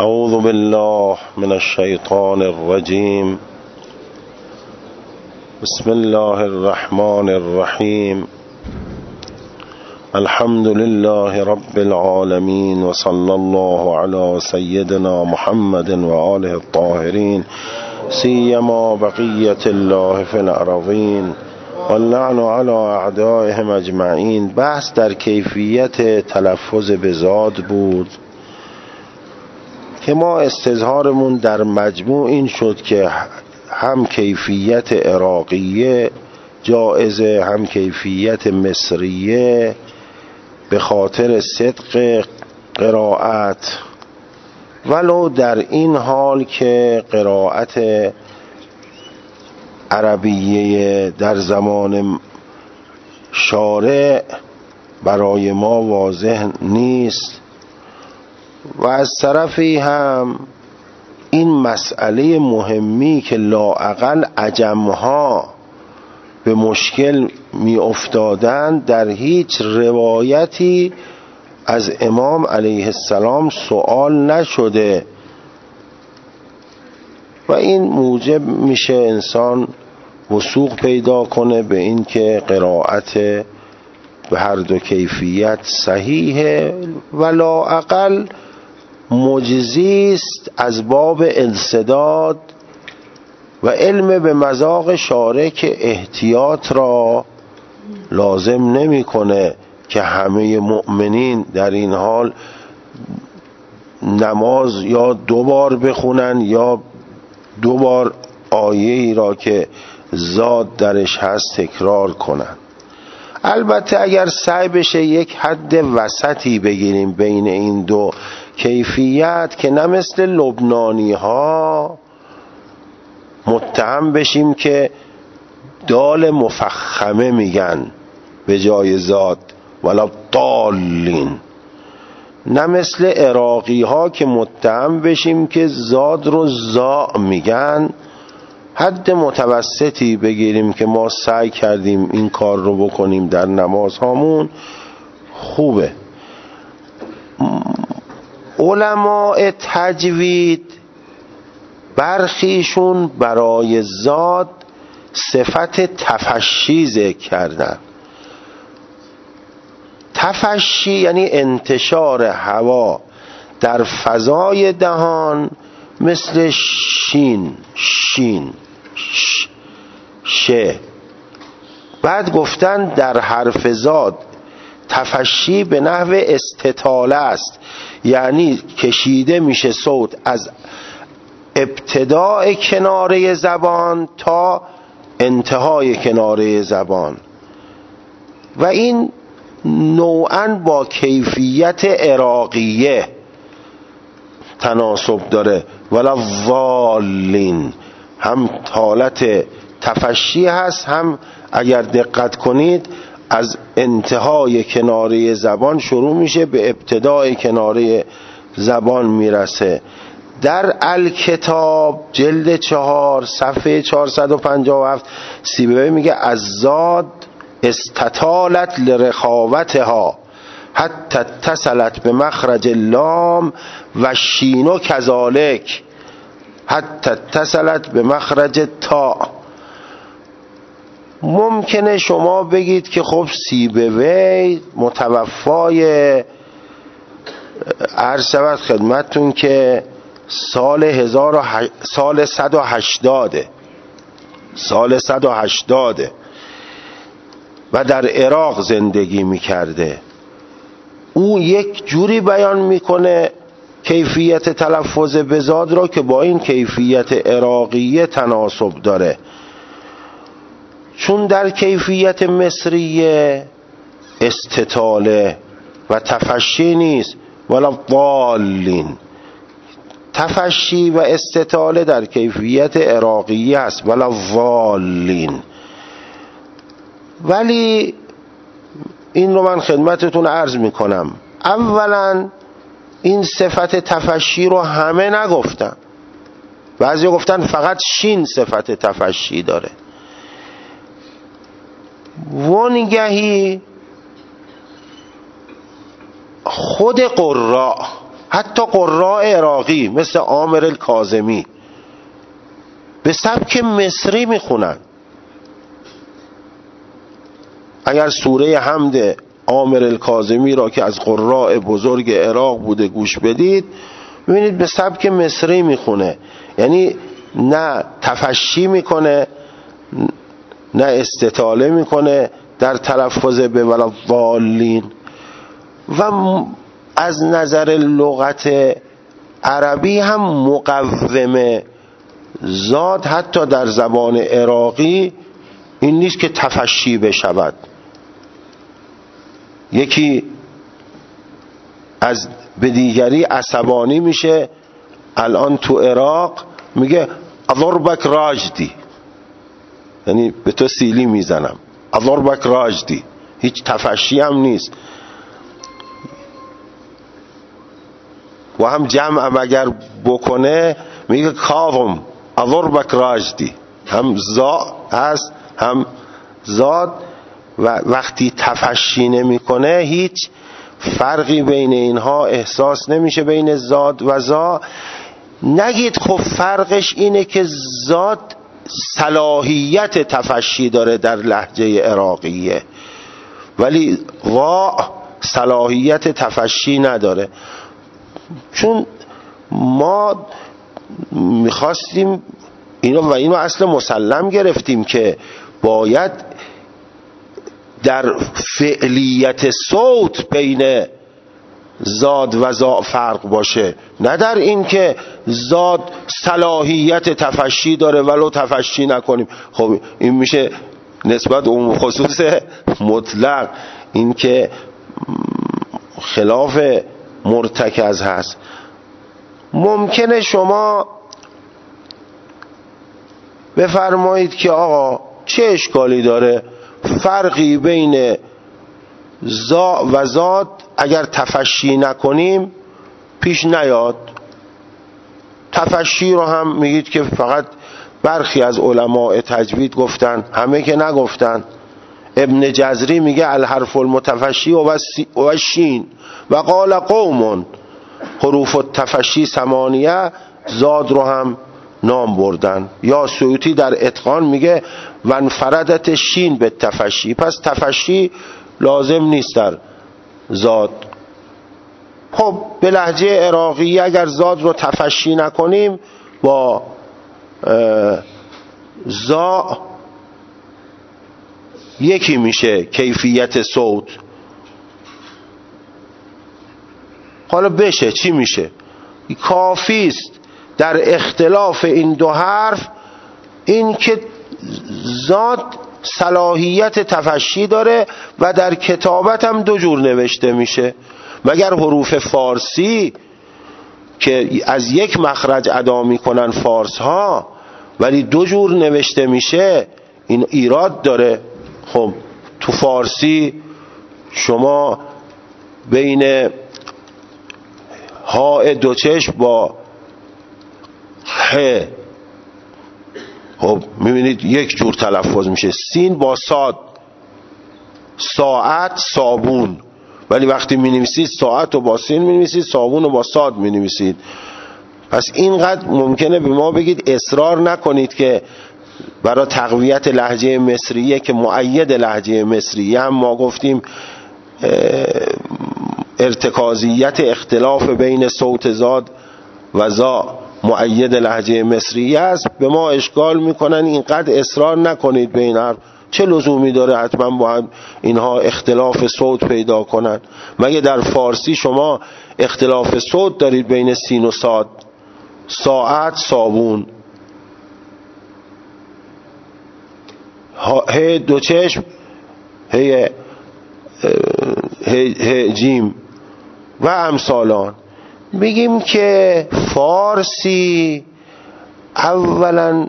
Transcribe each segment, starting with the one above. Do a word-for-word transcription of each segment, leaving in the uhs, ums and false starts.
اعوذ بالله من الشیطان الرجیم. بسم الله الرحمن الرحیم. الحمد لله رب العالمین و صلی الله علی سیدنا محمد و آله الطاهرین سیما بقیت الله فی الارضین واللعن علی اعدائهم اجمعین. بحث در کیفیت تلفظ به ذات بود که ما استظهارمون در مجموع این شد که هم کیفیت عراقیه جائزه، هم کیفیت مصریه به خاطر صدق قرائت، ولو در این حال که قرائت عربیه در زمان شارع برای ما واضح نیست و از طرفی هم این مسئله مهمی که لااقل عجمها به مشکل می افتادن در هیچ روایتی از امام علیه السلام سوال نشده و این موجب میشه انسان وثوق پیدا کنه به این که قرائت به هر دو کیفیت صحیحه و لااقل مجزی است از باب انسداد و علم به مذاق شارع که احتیاط را لازم نمی‌کنه که همه مؤمنین در این حال نماز یا دو بار بخونن یا دو بار آیه‌ای را که زاد درش هست تکرار کنن. البته اگر سعی بشه یک حد وسطی بگیریم بین این دو کیفیت که نه مثل لبنانی ها متهم بشیم که دال مفخمه میگن به جای زاد ولا ضالین، نه مثل عراقی ها که متهم بشیم که زاد رو زا میگن. حد متوسطی بگیریم که ما سعی کردیم این کار رو بکنیم در نماز هامون خوبه. علماء تجوید برخیشون برای زاد صفت تفشی ذکر کردن. تفشی یعنی انتشار هوا در فضای دهان مثل شین شین ش شه. بعد گفتن در حرف زاد تفشی به نحو استطاله است، یعنی کشیده میشه صوت از ابتداء کناره زبان تا انتهای کناره زبان و این نوعاً با کیفیت عراقیه تناسب داره. ولا ضالین هم حالت تفشی هست، هم اگر دقت کنید از انتهای کناره زبان شروع میشه به ابتدای کناره زبان میرسه. در الکتاب جلد چهار صفحه چهارصد و پنجاه و هفت سیبوی میگه از زاد استطالت لرخاوتها حتی اتصلت به مخرج اللام و شینو کذالک حتی اتصلت به مخرج تا. ممکنه شما بگید که خب سیبوی متوفای عرض شود خدمتتون که سال هزار و هش... سال صد و هشتاده سال صد و هشتاده و در عراق زندگی میکرده. او یک جوری بیان میکنه کیفیت تلفظ به زاد را که با این کیفیت عراقیه تناسب داره، چون در کیفیت مصریه استطاله و تفشی نیست ولا ضالین. تفشی و استطاله در کیفیت عراقیه است ولا ضالین. ولی این رو من خدمتتون عرض میکنم، اولا این صفت تفشی رو همه نگفتن، بعضی گفتن فقط شین صفت تفشی داره. وانگهی خود قراء حتی قراء عراقی مثل عامر الکاظمی به سبک مصری میخونن. اگر سوره حمد عامر الکاظمی را که از قراء بزرگ عراق بوده گوش بدید، ببینید به سبک مصری میخونه، یعنی نه تفشی میکنه نه استطاله میکنه در تلفظ به ولضالین. و از نظر لغت عربی هم مقوم زاد حتی در زبان عراقی این نیست که تفشی بشود. یکی از به دیگری عصبانی میشه، الان تو عراق میگه اضربک راجدی، یعنی به تو سیلی میزنم، اضربک راجدی، هیچ تفشی هم نیست. و هم جمع هم اگر بکنه میگه کاظم اضربک راجدی، هم زا هست هم زاد. و وقتی تفشی نمی کنه هیچ فرقی بین اینها احساس نمیشه، بین زاد و زا. نگید خب فرقش اینه که زاد صلاحیت تفشی داره در لهجه عراقیه، ولی وا صلاحیت تفشی نداره. چون ما میخواستیم اینو و اینو اصل مسلم گرفتیم که باید در فعلیت صوت بین زاد و زا فرق باشه، نه در این که زاد صلاحیت تفشی داره ولو تفشی نکنیم. خب این میشه نسبت عموم خصوص مطلق، این که خلاف مرتکز هست. ممکنه شما بفرمایید که آقا چه اشکالی داره فرقی بین زا و زاد اگر تفشی نکنیم پیش نیاد. تفشی رو هم میگید که فقط برخی از علماء تجوید گفتن، همه که نگفتن. ابن جزری میگه الحرف المتفشی و شین و قال قوم حروف التفشی ثمانیه، زاد رو هم نام بردن. یا سیوطی در اتقان میگه وانفردت شین به تفشی، پس تفشی لازم نیست در زاد. خب به لهجه عراقی اگر زاد رو تفشی نکنیم با زا یکی میشه کیفیت صوت. حالا بشه چی میشه؟ کافی است در اختلاف این دو حرف این که زاد صلاحیت تفشی داره و در کتابت هم دو جور نوشته میشه. مگر حروف فارسی که از یک مخرج ادا میکنن فارس ها ولی دو جور نوشته میشه، این ایراد داره. خب تو فارسی شما بین ها دو چشم با ح خب میبینید یک جور تلفظ میشه. سین با صاد، ساعت صابون، ولی وقتی مینویسید ساعت رو با سین مینویسید، صابون رو با صاد مینویسید. پس اینقدر ممکنه به ما بگید اصرار نکنید که برای تقویت لهجه مصریه که مؤید لهجه مصریه هم ما گفتیم ارتکازیت اختلاف بین صوت زاد و زا مؤید لهجه مصریه است، به ما اشکال میکنن. اینقدر اصرار نکنید به این حرف، چه لزومی داره حتما باید اینها اختلاف صوت پیدا کنن؟ مگه در فارسی شما اختلاف صوت دارید بین سین و صاد؟ ساعت صابون، ه دو چشم هی هی جیم و امثالان. بگیم که فارسی اولا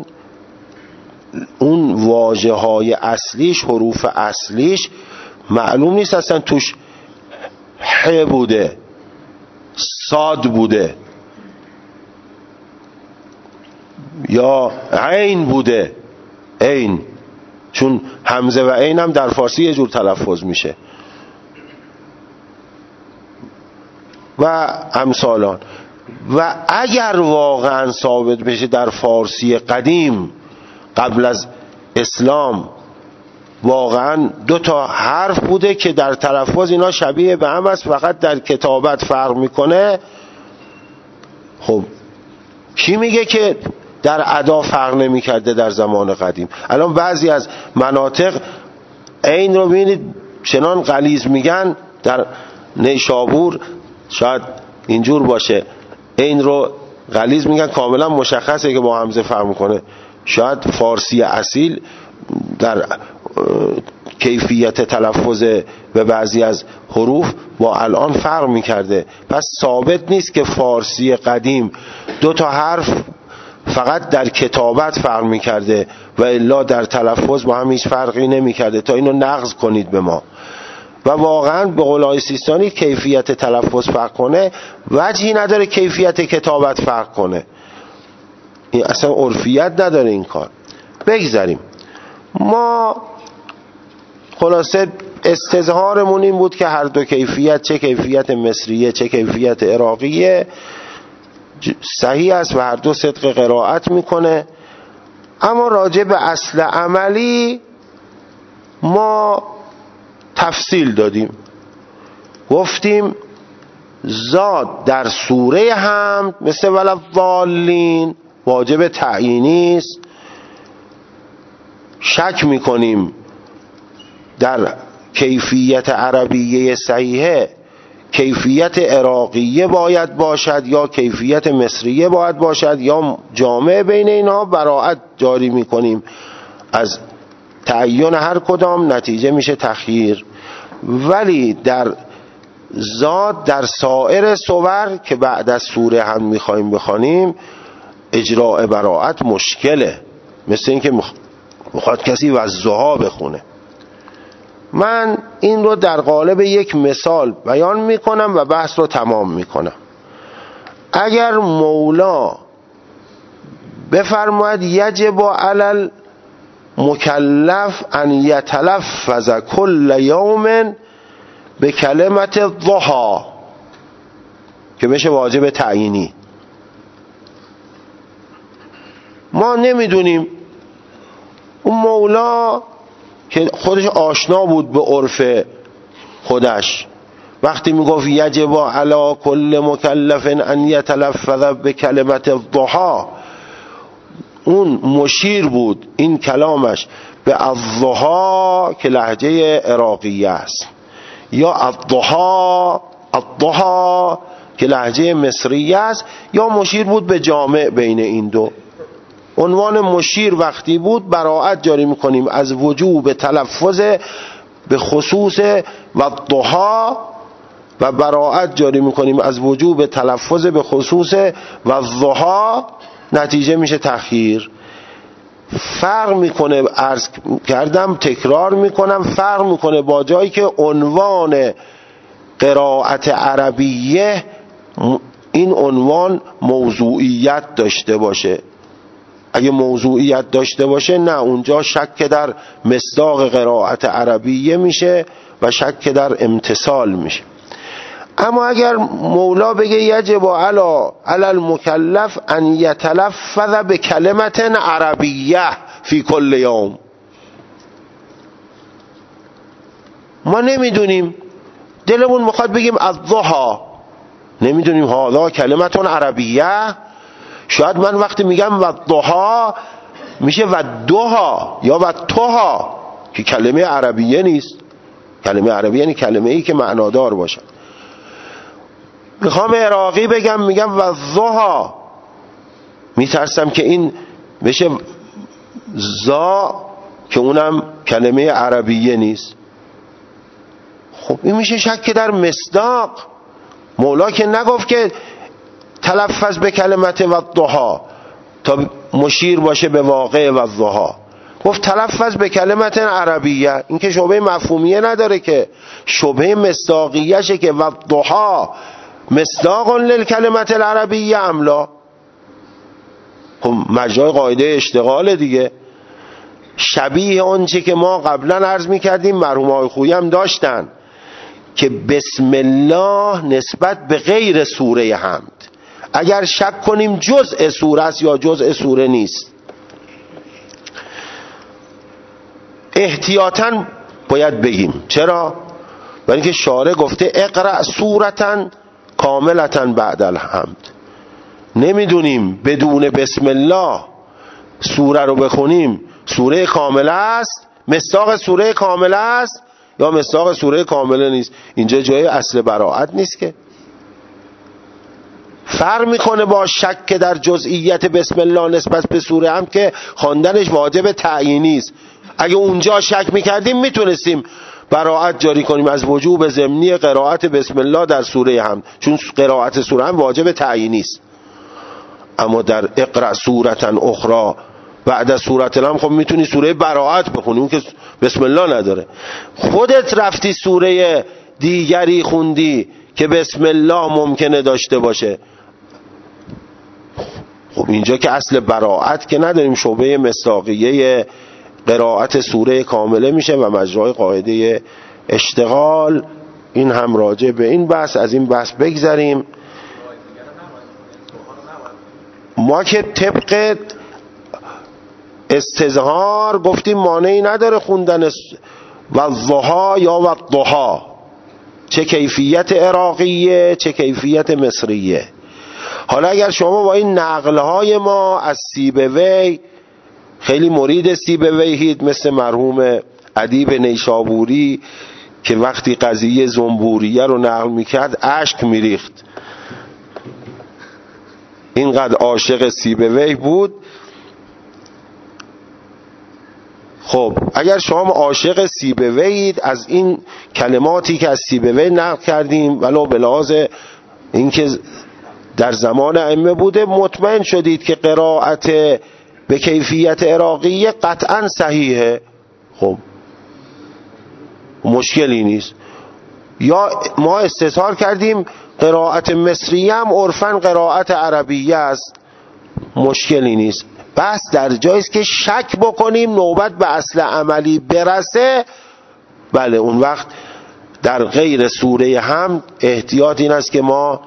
اون واژه های اصلیش، حروف اصلیش معلوم نیست اصلا توش ح بوده صاد بوده یا عین بوده. عین، چون همزه و عین هم در فارسی یه جور تلفظ میشه. و امثالان. و اگر واقعا ثابت بشه در فارسی قدیم قبل از اسلام واقعا دو تا حرف بوده که در تلفظ اینا شبیه به هم است، فقط در کتابت فرق میکنه، خب کی میگه که در ادا فرق نمیکرده در زمان قدیم؟ الان بعضی از مناطق عین رو ببینید چنان غلیظ میگن، در نیشابور شاید اینجور باشه، عین رو غلیظ میگن، کاملا مشخصه که با همزه فرق میکنه. شاید فارسی اصیل در کیفیت تلفظ به بعضی از حروف با الان فرق میکرده. پس ثابت نیست که فارسی قدیم دو تا حرف فقط در کتابت فرق میکرده و الا در تلفظ با هم هیچ فرقی نمیکرده، تا اینو نقض کنید به ما. و واقعا به قول آقای سیستانی کیفیت تلفظ فرق کنه وجهی نداره کیفیت کتابت فرق کنه، این اصلا عرفیت نداره این کار. بگذاریم. ما خلاصه استظهارمون این بود که هر دو کیفیت، چه کیفیت مصریه چه کیفیت عراقیه، صحیح است و هر دو صدق قرائت میکنه. اما راجع به اصل عملی ما تفصیل دادیم، گفتیم زاد در سوره حمد مثل ولضالین واجب تعیینی است. شک میکنیم در کیفیت عربیه صحیحه کیفیت عراقیه باید باشد یا کیفیت مصریه باید باشد یا جامع بین اینها، براءت جاری میکنیم از تعیین هر کدام، نتیجه میشه تخییر. ولی در زاد در سایر سور که بعد از سوره هم میخوایم بخوانیم اجراء براءت مشکله، مثل اینکه میخواد کسی والضحی بخونه. من این رو در قالب یک مثال بیان میکنم و بحث رو تمام میکنم. اگر مولا بفرماید یجب علی المکلف ان یتلفظ کل یوم به کلمت الضحی که بشه واجب تعیینی، ما نمیدونیم. اون مولا که خودش آشنا بود به عرف خودش وقتی میگفت یجب علی کل مکلف ان یتلفظ به کلمت الضحی، اون مشیر بود این کلامش به الضحی که لهجه عراقیه است، یا الضحی الضحی که لهجه مصریه است، یا مشیر بود به جامع بین این دو. عنوان مشیر وقتی بود براءت جاری میکنیم از وجوب تلفظ به خصوص والضحی و براءت جاری میکنیم از وجوب تلفظ به خصوص والضحی، نتیجه میشه تخییر. فرق میکنه، عرض کردم تکرار میکنم، فرق میکنه با جایی که عنوان قرائت عربیه این عنوان موضوعیت داشته باشه. اگه موضوعیت داشته باشه نه، اونجا شک در مصداق قرائت عربیه میشه و شک در امتصال میشه. اما اگر مولا بگه یجب علی علی المکلف ان یتلفظ به کلمت عربیه فی کل یوم، ما نمیدونیم، دلمون میخواد بگیم الضحی، نمیدونیم هذا کلمت عربیه. شاید من وقتی میگم والضحی میشه والضحی یا والضحی که کلمه عربیه نیست. کلمه عربیه یعنی کلمه ای که معنادار باشه. میخوام عراقی بگم میگم والضحی، میترسم که این بشه زا که اونم کلمه عربیه نیست. خب این میشه شک در مصداق. مولا که نگفت که تلفظ به کلمت والضحی تا مشیر باشه به واقع والضحی، گفت تلفظ به کلمت عربیه. این که شبهه مفهومیه نداره، که شبهه مصداقیه شه که والضحی مصداق للکلمت العربیه املا. خب مجرای قاعده اشتغال دیگه، شبیه اون چه که ما قبلا عرض میکردیم مرحوم آقای خویی هم داشتن که بسم الله نسبت به غیر سوره حمد، اگر شک کنیم جزء سوره است یا جزء سوره نیست، احتیاطاً باید بگیم. چرا؟ برای اینکه شارع گفته اقرأ سورةً کاملةً بعد الحمد. نمیدونیم بدون بسم الله سوره رو بخونیم سوره کامله است، مصداق سوره کامله است یا مصداق سوره کامله نیست. اینجا جای اصل براءت نیست که. فرق میکنه با شک در جزئیت بسم الله نسبت به سوره هم که خواندنش واجب تعیینی است. اگه اونجا شک میکردیم میتونستیم براءت جاری کنیم از وجوب ضمنی قرائت بسم الله در سوره هم، چون قرائت سوره هم واجب تعیینی است. اما در اقرأ سورةً اخرى بعد از سوره الحمد خب میتونی سوره براءت بخونی، اون که بسم الله نداره. خودت رفتی سوره دیگری خوندی که بسم الله ممکنه داشته باشه، خب اینجا که اصل براءت که نداریم، شعبه مصداقیه قرائت سوره کامله میشه و مجرای قاعده اشتغال. این هم راجع به این بحث. از این بحث بگذریم. ما که طبق استظهار گفتیم مانعی نداره خوندن و الضحی یا و الضحی، چه کیفیت عراقیه چه کیفیت مصریه. حالا اگر شما با این نقلهای ما از سیبوی، خیلی مرید سیبویید مثل مرحوم ادیب نیشابوری که وقتی قضیه زنبوریه رو نقل میکرد اشک میریخت، اینقدر عاشق سیبوی بود. خب اگر شما عاشق سیبویید، از این کلماتی که از سیبوی نقل کردیم ولو به لحاظ اینکه در زمان ائمه بوده مطمئن شدید که قرائت به کیفیت عراقیه قطعا صحیحه، خب مشکلی نیست. یا ما استظهار کردیم قرائت مصریه هم عرفاً قرائت عربیه است، مشکلی نیست. بس در جایی است که شک بکنیم نوبت به اصل عملی برسه، بله اون وقت در غیر سوره حمد احتیاط این است که ما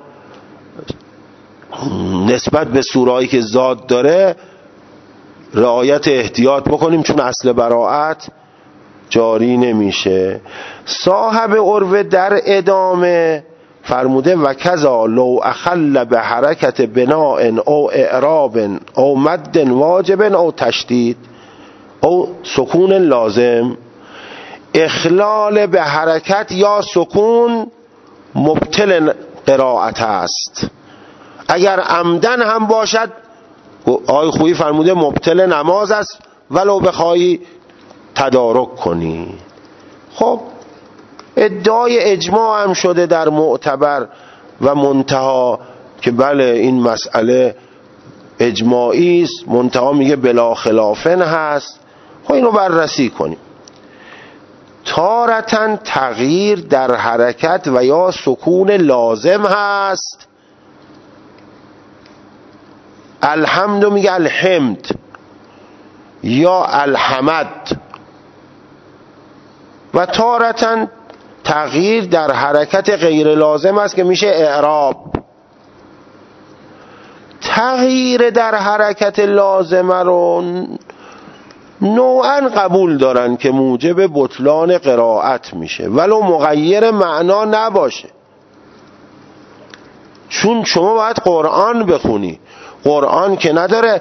نسبت به سوره‌ای که ذات داره رعایت احتیاط بکنیم، چون اصل براءت جاری نمیشه. صاحب عروه در ادامه فرموده و کذا لو اخل به حرکت بناء او اعراب او مد واجب او تشدید او سکون لازم، اخلال به حرکت یا سکون مبطل قرائت است. اگر عمدن هم باشد، آقای خویی فرموده مبطل نماز است ولو بخوایی تدارک کنی. خب ادعای اجماع هم شده در معتبر و منتها که بله این مسئله اجماعی است، منتها میگه بلا خلافن هست. خب اینو بررسی کنیم. تارتاً تغییر در حرکت و یا سکون لازم هست. الحمد میگه الحمد یا الحمد، و تارتاً تغییر در حرکت غیر لازم است که میشه اعراب. تغییر در حرکت لازمه رو نوعاً قبول دارن که موجب بطلان قرائت میشه ولو مغیر معنا نباشه، چون شما باید قرآن بخونی. قرآن که نداره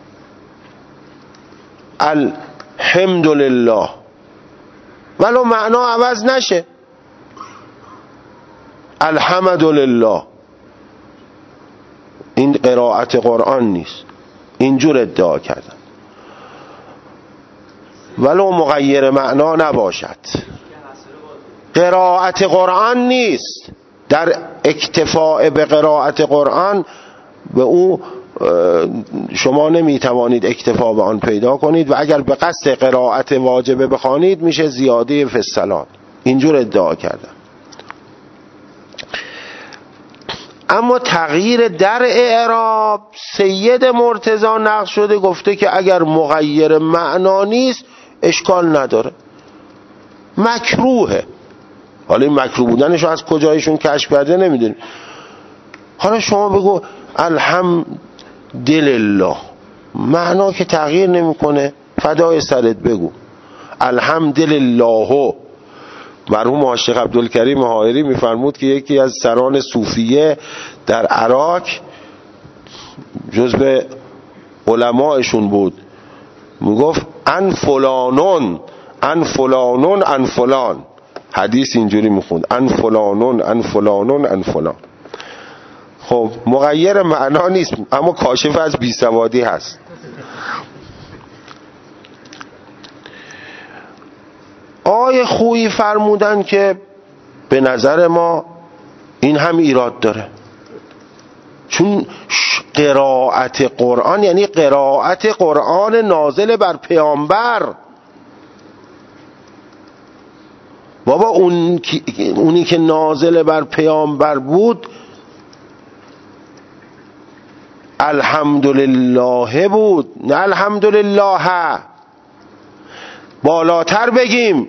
الحمدلله ولو معنا عوض نشه، الحمدلله، این قرائت قرآن نیست. اینجور ادعا کردن ولو مغیر معنا نباشد. قرائت قرآن نیست. در اکتفاء به قرائت قرآن به او شما نمیتوانید اکتفا به آن پیدا کنید و اگر به قصد قرائت واجبه بخوانید میشه زیاده فی الصلات. اینجور ادعا کردن. اما تغییر در اعراب سید مرتضی نقل شده گفته که اگر مغیر معنا نیست اشکال نداره، مکروهه. حالا این مکروه بودنشو از کجایشون کشف کرده نمیدونیم. حالا شما بگو الحمدلله، معنا که تغییر نمیکنه، فدای سرت بگو الحمدلله. مرحوم عاشق عبدالکریم حائری میفرمود که یکی از سران صوفیه در عراق جزو علمایشون بود، میگفت ان فلانون ان فلانون ان فلان، حدیث اینجوری میخوند ان فلانون ان فلانون ان فلان. خب مغیر معنا نیست اما کاشف از بیسوادی هست. آیه خویی فرمودن که به نظر ما این هم ایراد داره، چون قرائت قرآن یعنی قرائت قرآن نازل بر پیامبر. بابا اون اونی که نازل بر پیامبر بود الحمدلله بود، نه الحمدلله. بالاتر بگیم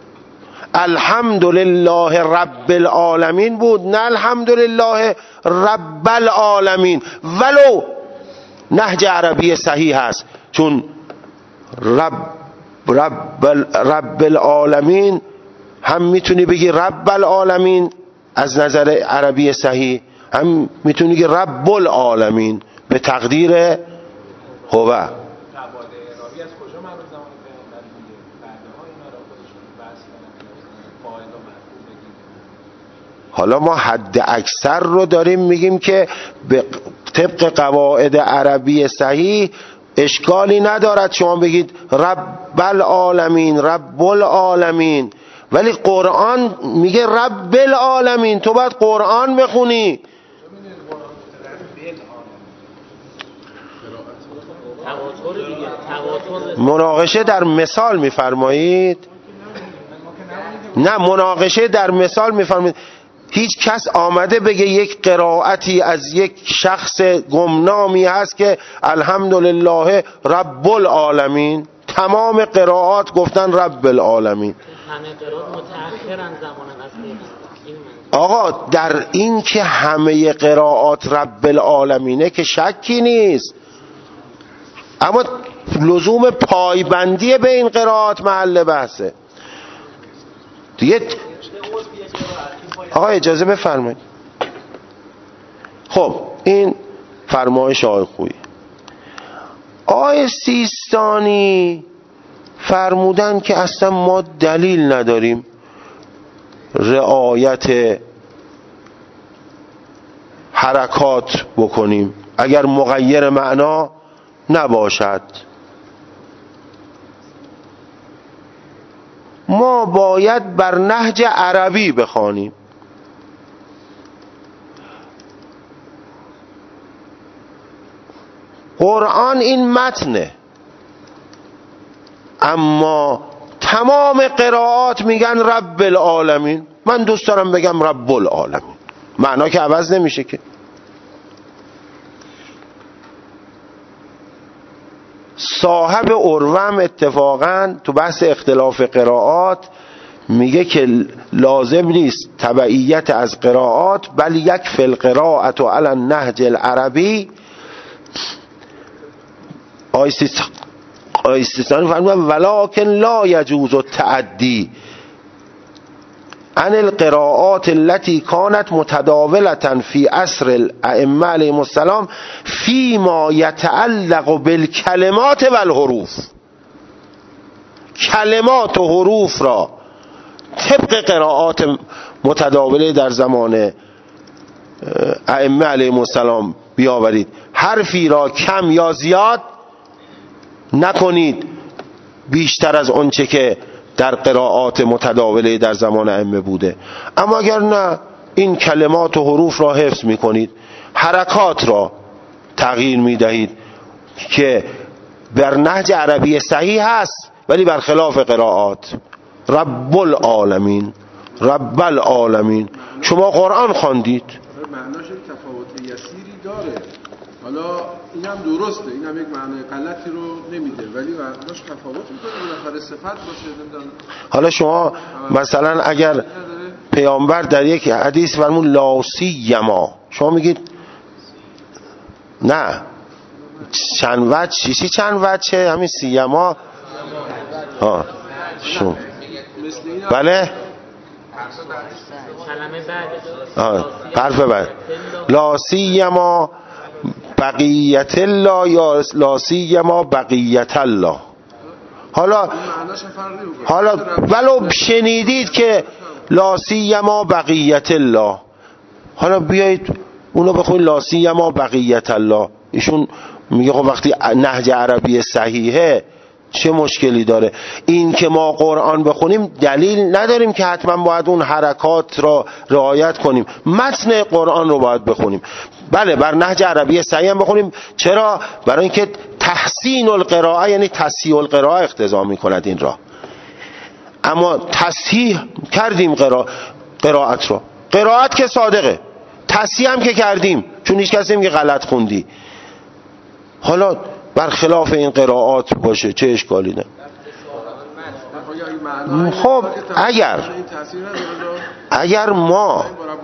الحمدلله رب العالمین بود، نه الحمدلله رب العالمین. ولو نهج عربی صحیح هست، چون رب رب رب العالمین هم میتونی بگی رب العالمین از نظر عربی صحیح، هم میتونی بگی رب العالمین به تقدیر هو. حالا ما حد اکثر رو داریم میگیم که به طبق قواعد عربی صحیح اشکالی ندارد شما بگید رب العالمین رب العالمین، ولی قرآن میگه رب العالمین، تو باید قرآن بخونی. مناقشه در مثال میفرمایید؟ نه، مناقشه در مثال میفرمایید. هیچ کس آمده بگه یک قرائتی از یک شخص گمنامی هست که الحمدلله رب العالمین؟ تمام قرائات گفتن رب العالمین. همه قرائات متأخرن زمانن از آقا در این که همه قرائات رب العالمینه که شکی نیست، اما لزوم پایبندی به این قرائات محل بحثه دیگه. آقا اجازه بفرمایید. خب این فرمایش آقای خویی. آقای سیستانی فرمودن که اصلا ما دلیل نداریم رعایت حرکات بکنیم اگر مغیر معنا نباشد. ما باید بر نهج عربی بخوانیم. قرآن این متنه، اما تمام قرائات میگن رب العالمین. من دوست دارم بگم رب العالمین، معنا که عوض نمیشه که. صاحب عروه هم اتفاقا تو بحث اختلاف قرائات میگه که لازم نیست تبعیت از قرائات، بل یک فی القراءة علی النهج العربی. آیستیستانی فرمودن ولکن لا یجوز التعدی عن القراءات التي كانت متداولة في عصر الائمه علیهم السلام فيما يتعلق بالکلمات والحروف. کلمات و حروف را طبق قراءات متداوله در زمان ائمه علیهم السلام بیاورید، حرفی را کم یا زیاد نکنید بیشتر از آنچه که در قراءات متداوله در زمان ائمه بوده. اما اگر نه، این کلمات و حروف را حفظ میکنید، حرکات را تغییر میدهید که بر نهج عربی صحیح هست ولی برخلاف قراءات. رب العالمین رب العالمین. شما قرآن خواندید، معناش تفاوت یسیری داره. حالا اینم درسته، اینم یک معنای غلطی رو نمیده، ولی معناش تفاوت میکنه. بالاخره صفت باشه. نمیدونم. حالا شما مثلا اگر پیامبر در یک حدیث فرمود لا سیما، شما میگید نه چند وجه، چیزی چند وجه، همین سیما ها شو بله کلمه بعد حرف بعد لا سیما بقیت الله یا لا سیما بقیت الله. حالا حالا ولو شنیدید که لا سیما بقیت الله، حالا بیایید اونو بخونید لا سیما بقیت الله. ایشون میگه خب وقتی نهج عربی صحیحه چه مشکلی داره؟ این که ما قرآن بخونیم دلیل نداریم که حتما باید اون حرکات را رعایت کنیم، متن قرآن رو باید بخونیم. بله بر نهج عربی صحیح هم بخونیم. چرا؟ برای اینکه تحسین القراءه یعنی تصحیح القراءه اقتضا میکند این را. اما تصحیح کردیم قرا... قرائت رو، قرائت که صادقه، تصحیح هم که کردیم، چون هیچ کسی میگه غلط خوندی. حالا برخلاف این قرائات باشه چه اشکالی داره؟ خب اگر اگر ما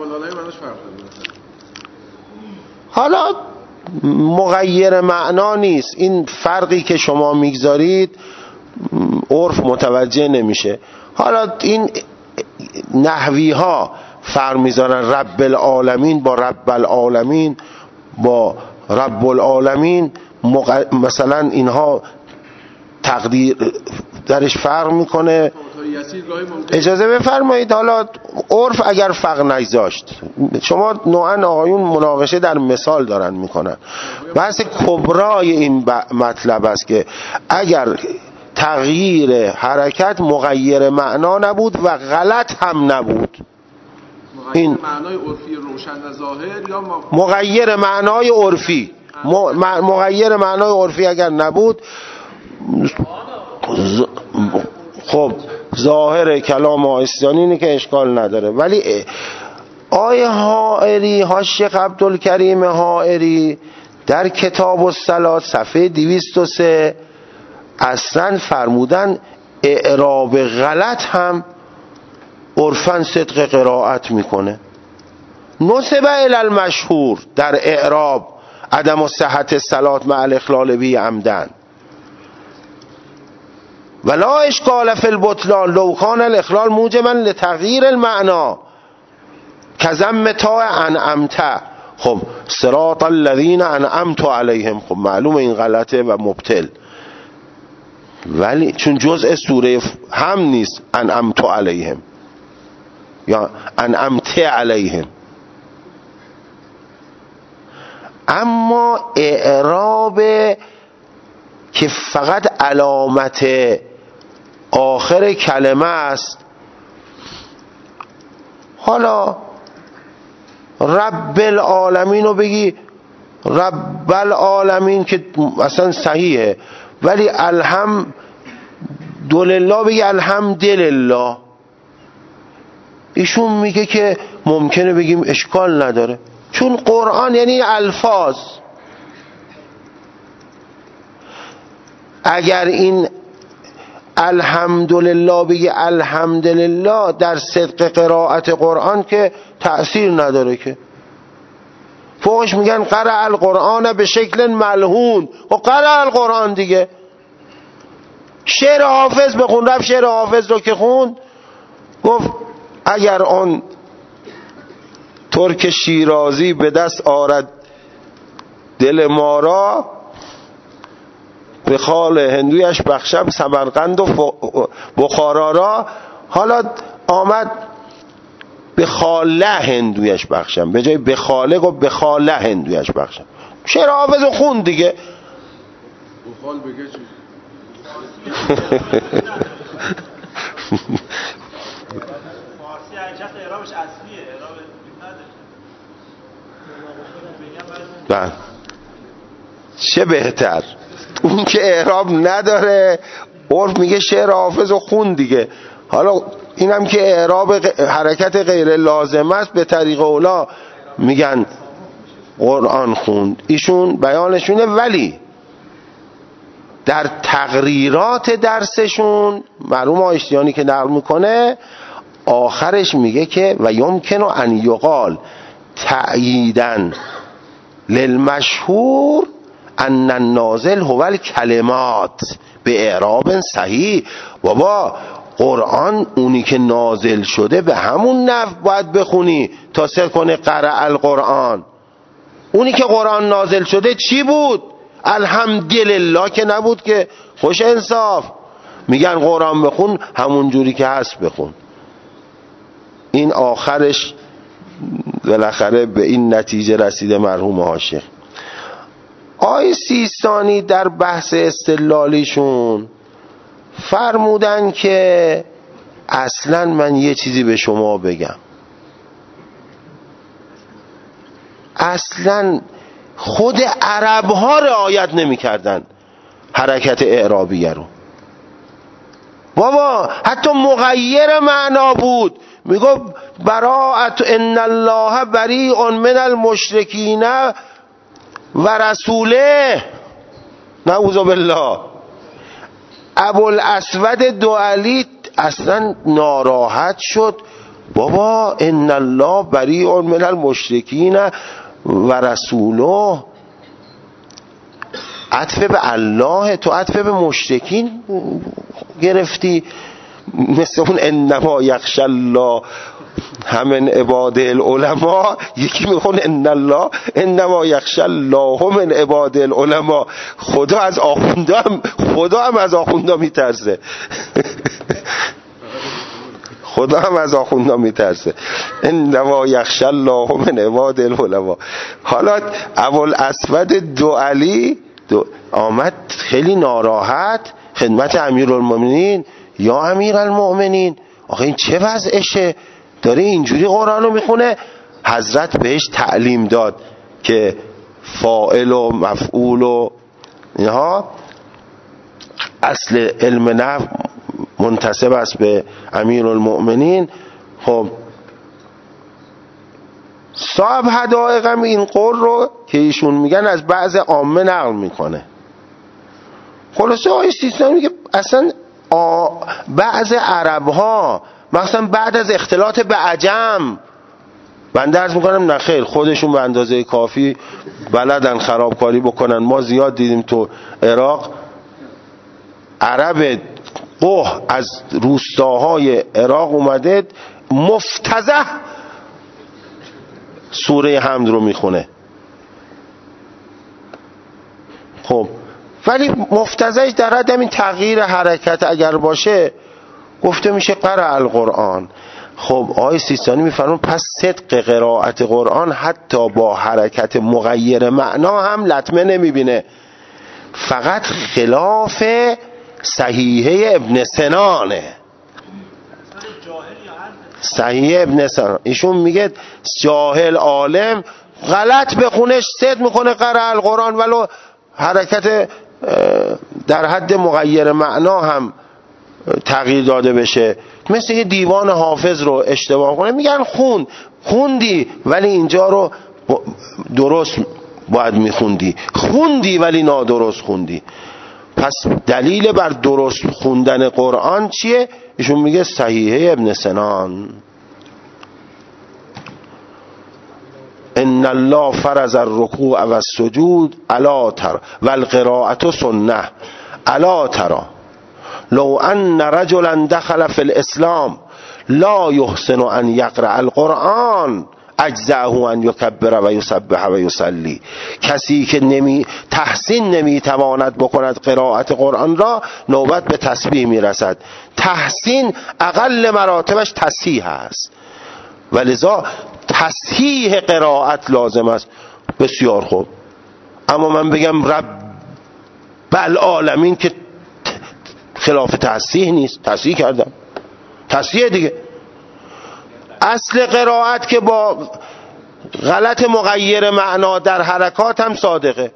حالا مغیر معنا نیست، این فرقی که شما میگذارید عرف متوجه نمیشه. حالا این نحوی ها فرق میذارن رب العالمین با رب العالمین با رب العالمین، مثلا اینها تقدیر درش فرق میکنه. اجازه بفرمایید، حالا عرف اگر فرق نگذاشت، شما نوعا آقایون مناقشه در مثال دارن میکنن. بحث کبرای این مطلب است که اگر تغییر حرکت مغیر معنا نبود و غلط هم نبود، این معنای عرفی روشن و ظاهر یا مغیر معنای عرفی، مغیر معنای عرفی اگر نبود، خب ظاهر کلام آیستانی اینه که اشکال نداره. ولی آیه حائری، حاشیه عبدالکریم حائری در کتاب الصلات صفحه دویست و سه اصلا فرمودن اعراب غلط هم عرفاً صدق قرائت میکنه. نسب الی المشهور در اعراب عدم صحت صلات مع الاخلال به عمدن ولا اشکال فی البطلان لو کان الاخلال موجبا لتغییر المعنی کذم تا انعمت. خب صراط الذین انعمت علیهم، خب معلومه این غلطه و مبتل، ولی چون جزء سوره هم نیست انعمت علیهم یا انعمت علیهم. اما اعراب که فقط علامت آخر کلمه است، حالا رب العالمین رو بگی رب العالمین که اصلا صحیحه، ولی الحمد لله بگی الحمد لله، ایشون میگه که ممکنه بگیم اشکال نداره، چون قرآن یعنی الفاظ. اگر این الحمدلله بگی الحمدلله در صدق قرائت قرآن که تأثیر نداره، که فوقش میگن قرأ القرآن به شکل ملحون، و قرأ القرآن دیگه. شعر حافظ بخون، رفت شعر حافظ رو که خوند گفت اگر آن ترک شیرازی به دست آرد دل ما را، به خال هندویش بخشم سمرقند و بخارا را. حالا آمد به خاله هندویش بخشم، به جای به خاله گفت به خاله هندویش بخشم. شعر حافظ رو خوند دیگه. بخال بگه چی؟ فارسی هرچند اعرابش اصلیه، اعراب نداره. بله چه بهتر اون که اعراب نداره، عرف میگه شعر حافظ و خون دیگه. حالا اینم که اعراب حرکت غیر لازم است، به طریق اولا میگن قرآن خوند. ایشون بیانشونه، ولی در تقریرات درسشون مرحوم آیشتیانی که نقل میکنه آخرش میگه که و یمکن ان یقال تأییدن للمشهور ان النازل هو الکلمات به اعراب صحیح. بابا قرآن اونی که نازل شده به همون نحو باید بخونی تا سر کنه قرأ القرآن. اونی که قرآن نازل شده چی بود؟ الحمدلله که نبود که. خوش انصاف میگن قرآن بخون همون جوری که هست بخون. این آخرش بالاخره به این نتیجه رسیده مرحوم عاشق. آقای سیستانی در بحث استدلالیشون فرمودن که اصلا من یه چیزی به شما بگم، اصلا خود عرب ها رعایت نمی کردن حرکت اعرابیه رو. بابا حتی مغیر معنا بود، میگو براءت ان الله بریء من المشرکین و رسوله، نعوذ بالله. ابوالاسود دؤلی اصلا ناراحت شد، بابا ان الله بریء من المشرکین و رسوله، عطف به الله، تو عطف به مشرکین گرفتی. مثل اون انما یخشی الله همین عباد العلماء، یکی میخونه ان الله انما یخشی الله من عباد العلماء. خدا از آخوندا هم خدا هم از آخوندا میترسه خدا هم از آخوندا میترسه. انما یخشی الله من عباد العلماء. حالا ابوالاسود دؤلی آمد خیلی ناراحت خدمت امیرالمومنین، یا امیرالمومنین آخه این چه وضعشه، داره اینجوری قرآن رو میخونه. حضرت بهش تعلیم داد که فاعل و مفعول و اینها اصل علم نحو منتسب است به امیرالمومنین. خب صاحب حدائق هم این قول رو که ایشون میگن از بعض عامه نقل میکنه. خلاصه آقای سیستانی میگه اصلا بعض عرب ها مثلا بعد از اختلاط به عجم، بنده عرض میکنم نه خیر، خودشون به اندازه کافی بلدن خرابکاری بکنن. ما زیاد دیدیم تو عراق عرب قوه از روستاهای عراق اومده مفتضح سوره حمد رو میخونه. خب ولی مفتضحش در حد همین تغییر حرکت اگر باشه گفته میشه قرأ القرآن. خب آقای سیستانی میفرمون پس صدق قرائت قرآن حتی با حرکت مغیر معنا هم لطمه نمیبینه، فقط خلاف صحیحه ابن سنانه. صحیح ابن سنان ایشون میگه جاهل عالم غلط بخونش صدق میکنه قرأ القرآن ولو حرکت در حد مغیر معنا هم تغییر داده بشه. مثل یه دیوان حافظ رو اشتباه کنه میگن خون خوندی ولی اینجا رو درست باید میخوندی، خوندی ولی نادرست خوندی. پس دلیل بر درست خوندن قرآن چیه؟ ایشون میگه صحیحه ابن سنان. ان الله فرض الرکوع و السجود الا ترى والقراءة سنة الا ترى لو ان رجلا دخل في الاسلام لا يحسن ان يقرأ القرآن اجزعه ان یکبر و یسبح و یصلی. کسی که نمی تحسین نمی تواند بکند قرائت قرآن را نوبت به تسبیح میرسد. تحسین اقل مراتبش تصحیح است، ولذا تصحیح قرائت لازم است. بسیار خوب، اما من بگم رب العالمین که خلاف تصحیح نیست، تصحیح کردم، تصحیح دیگه. اصل قرائت که با غلط مغیر معنا در حرکات هم صادقه،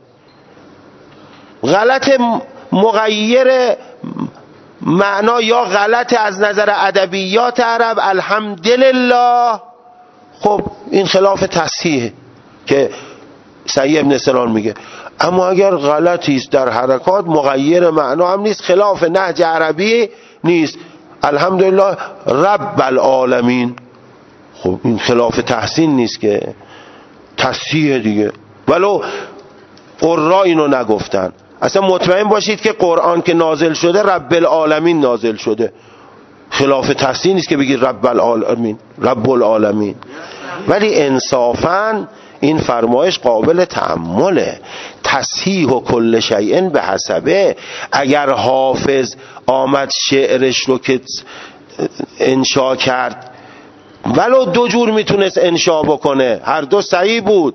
غلط مغیر معنا یا غلط از نظر ادبیات عرب الحمدلله، خب این خلاف تصحیح که صحیح ابن سنان میگه. اما اگر غلطی است در حرکات مغیر معنا هم نیست، خلاف نهج عربی نیست، الحمدلله رب العالمین. خب این خلاف تحسین نیست که، تصحیح دیگه. ولو قرآن اینو نگفتن. اصلا مطمئن باشید که قرآن که نازل شده رب العالمین نازل شده. خلاف تحسین نیست که بگید رب العالمین، رب العالمین. ولی انصافاً این فرمایش قابل تأمله. تصحیح و کل شیء به حسبه. اگر حافظ آمد شعرش رو که انشا کرد، ولو دو جور میتونست انشا بکنه، هر دو صحیح بود،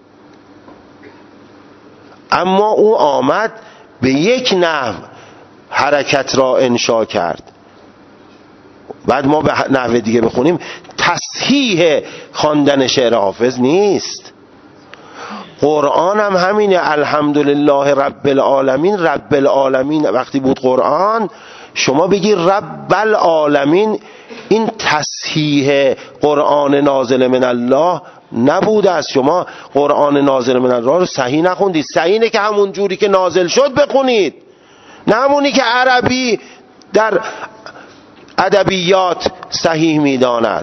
اما او آمد به یک نحو حرکت را انشا کرد. بعد ما به نحو دیگه بخونیم، تصحیح خواندن شعر حافظ نیست. قرآن هم همینه. الحمدلله رب العالمین، رب العالمین وقتی بود قرآن، شما بگی رب العالمین، این تصحیح قرآن نازل من الله نبوده است. شما قرآن نازل من الله رو صحیح نخوندید. صحیح اینه که همون جوری که نازل شد بخونید، نه همونی که عربی در ادبیات صحیح میداند.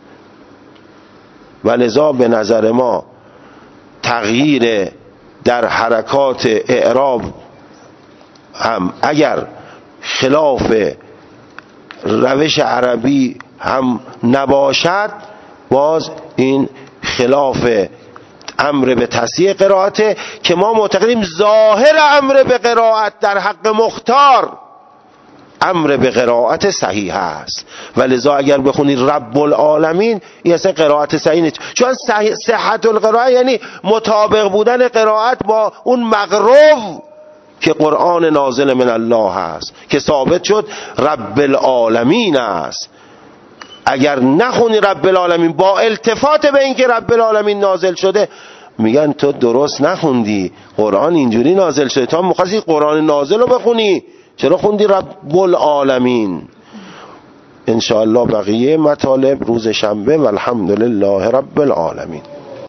و لذا به نظر ما تغییر در حرکات اعراب هم اگر خلاف روش عربی هم نباشد، باز این خلاف امر به تصحیح قرائته که ما معتقدیم ظاهر امر به قرائت در حق مختار امر به قرائت صحیح است. ولذا اگر بخونید رب العالمین، این اصلا قرائت صحیح نیست، چون صحت القرائه یعنی مطابق بودن قرائت با اون مغرو که قرآن نازل من الله است، که ثابت شد رب العالمین است. اگر نخونی رب العالمین با التفات به اینکه رب العالمین نازل شده، میگن تو درست نخوندی، قرآن اینجوری نازل شده، تو هم می‌خواستی قرآن نازل رو بخونی، چرا خوندی رب العالمین؟ انشاءالله بقیه مطالب روز شنبه. والحمدلله رب العالمین.